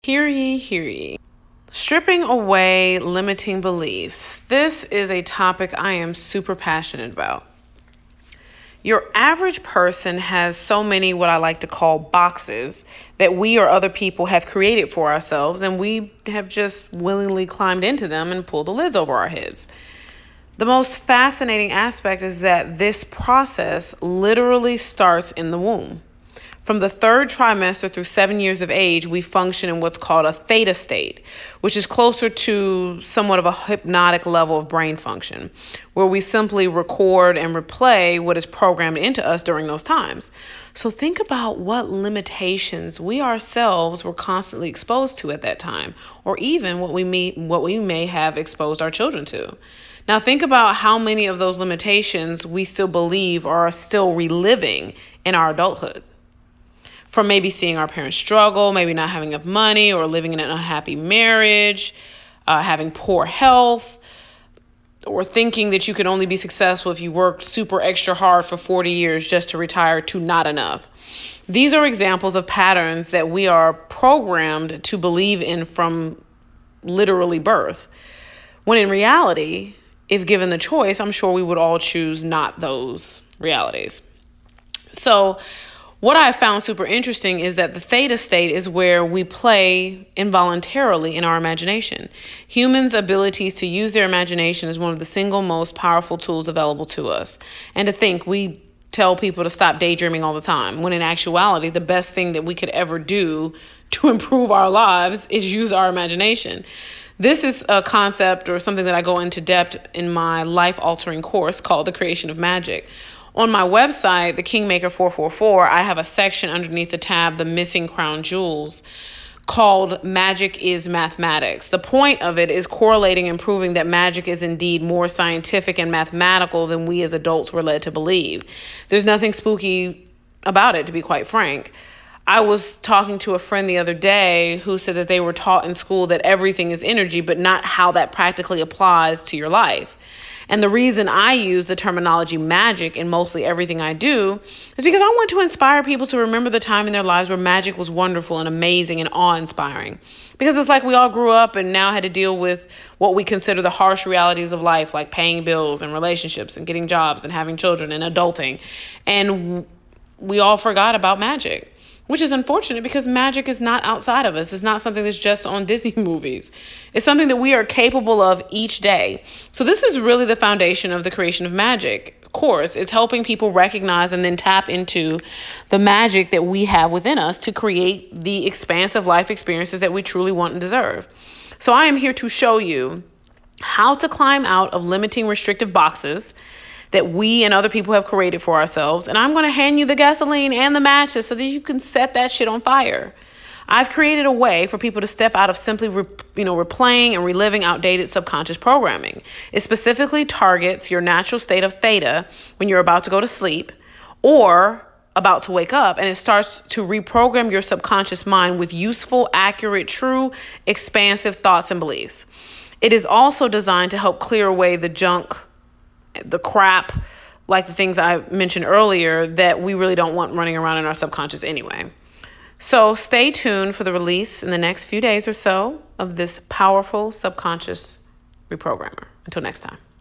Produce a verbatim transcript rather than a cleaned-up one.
Hear ye, hear ye. Stripping away limiting beliefs. This is a topic I am super passionate about. Your average person has so many what I like to call boxes that we or other people have created for ourselves, and we have just willingly climbed into them and pulled the lids over our heads. The most fascinating aspect is that this process literally starts in the womb. From the third trimester through seven years of age, we function in what's called a theta state, which is closer to somewhat of a hypnotic level of brain function, where we simply record and replay what is programmed into us during those times. So think about what limitations we ourselves were constantly exposed to at that time, or even what we may, what we may have exposed our children to. Now think about how many of those limitations we still believe or are still reliving in our adulthood. From maybe seeing our parents struggle, maybe not having enough money, or living in an unhappy marriage, uh, having poor health, or thinking that you could only be successful if you worked super extra hard for forty years just to retire to not enough. These are examples of patterns that we are programmed to believe in from literally birth. When in reality, if given the choice, I'm sure we would all choose not those realities. So, what I found super interesting is that the theta state is where we play involuntarily in our imagination. Humans' abilities to use their imagination is one of the single most powerful tools available to us. And to think we tell people to stop daydreaming all the time, when in actuality, the best thing that we could ever do to improve our lives is use our imagination. This is a concept or something that I go into depth in my life-altering course called The Creation of Magic. On my website, The Kingmaker four four four, I have a section underneath the tab, The Missing Crown Jewels, called Magic is Mathematics. The point of it is correlating and proving that magic is indeed more scientific and mathematical than we as adults were led to believe. There's nothing spooky about it, to be quite frank. I was talking to a friend the other day who said that they were taught in school that everything is energy, but not how that practically applies to your life. And the reason I use the terminology magic in mostly everything I do is because I want to inspire people to remember the time in their lives where magic was wonderful and amazing and awe-inspiring. Because it's like we all grew up and now had to deal with what we consider the harsh realities of life, like paying bills and relationships and getting jobs and having children and adulting. And we all forgot about magic. Which is unfortunate because magic is not outside of us. It's not something that's just on Disney movies. It's something that we are capable of each day. So this is really the foundation of the Creation of Magic course. It's helping people recognize and then tap into the magic that we have within us to create the expansive life experiences that we truly want and deserve. So I am here to show you how to climb out of limiting restrictive boxes that we and other people have created for ourselves. And I'm going to hand you the gasoline and the matches so that you can set that shit on fire. I've created a way for people to step out of simply, re, you know, replaying and reliving outdated subconscious programming. It specifically targets your natural state of theta when you're about to go to sleep or about to wake up, and it starts to reprogram your subconscious mind with useful, accurate, true, expansive thoughts and beliefs. It is also designed to help clear away the junk, the crap, like the things I mentioned earlier that we really don't want running around in our subconscious anyway. So stay tuned for the release in the next few days or so of this powerful subconscious reprogrammer. Until next time.